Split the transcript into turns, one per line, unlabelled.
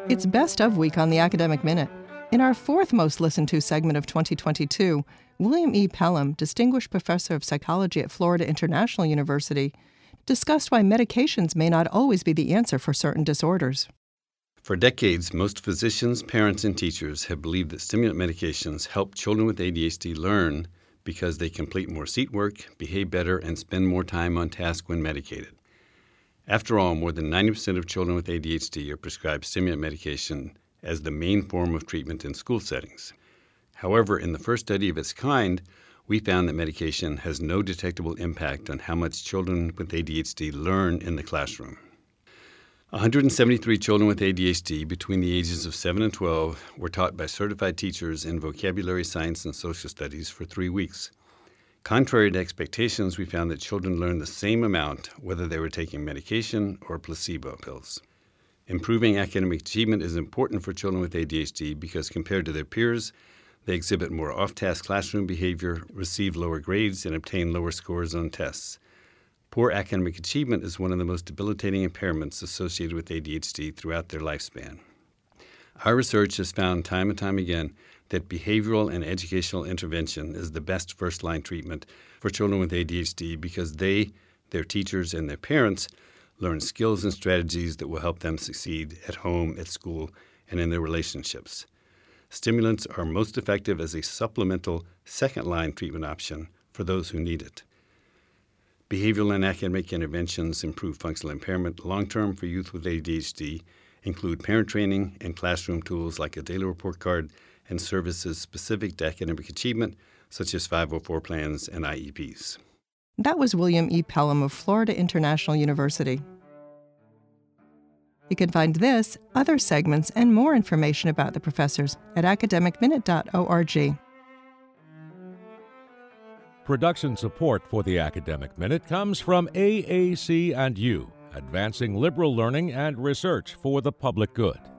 It's Best of Week on the Academic Minute. In our fourth most listened to segment of 2022, William E. Pelham, Distinguished Professor of Psychology at Florida International University, discussed why medications may not always be the answer for certain disorders.
For decades, most physicians, parents, and teachers have believed that stimulant medications help children with ADHD learn because they complete more seat work, behave better, and spend more time on task when medicated. After all, more than 90% of children with ADHD are prescribed stimulant medication as the main form of treatment in school settings. However, in the first study of its kind, we found that medication has no detectable impact on how much children with ADHD learn in the classroom. 173 children with ADHD between the ages of 7 and 12 were taught by certified teachers in vocabulary science and social studies for 3 weeks. Contrary to expectations, we found that children learned the same amount whether they were taking medication or placebo pills. Improving academic achievement is important for children with ADHD because compared to their peers, they exhibit more off-task classroom behavior, receive lower grades, and obtain lower scores on tests. Poor academic achievement is one of the most debilitating impairments associated with ADHD throughout their lifespan. Our research has found time and time again that behavioral and educational intervention is the best first-line treatment for children with ADHD because they, their teachers, and their parents learn skills and strategies that will help them succeed at home, at school, and in their relationships. Stimulants are most effective as a supplemental second-line treatment option for those who need it. Behavioral and academic interventions improve functional impairment long-term for youth with ADHD, include parent training and classroom tools like a daily report card and services specific to academic achievement, such as 504 plans and IEPs.
That was William E. Pelham of Florida International University. You can find this, other segments, and more information about the professors at academicminute.org.
Production support for the Academic Minute comes from AAC&U, advancing liberal learning and research for the public good.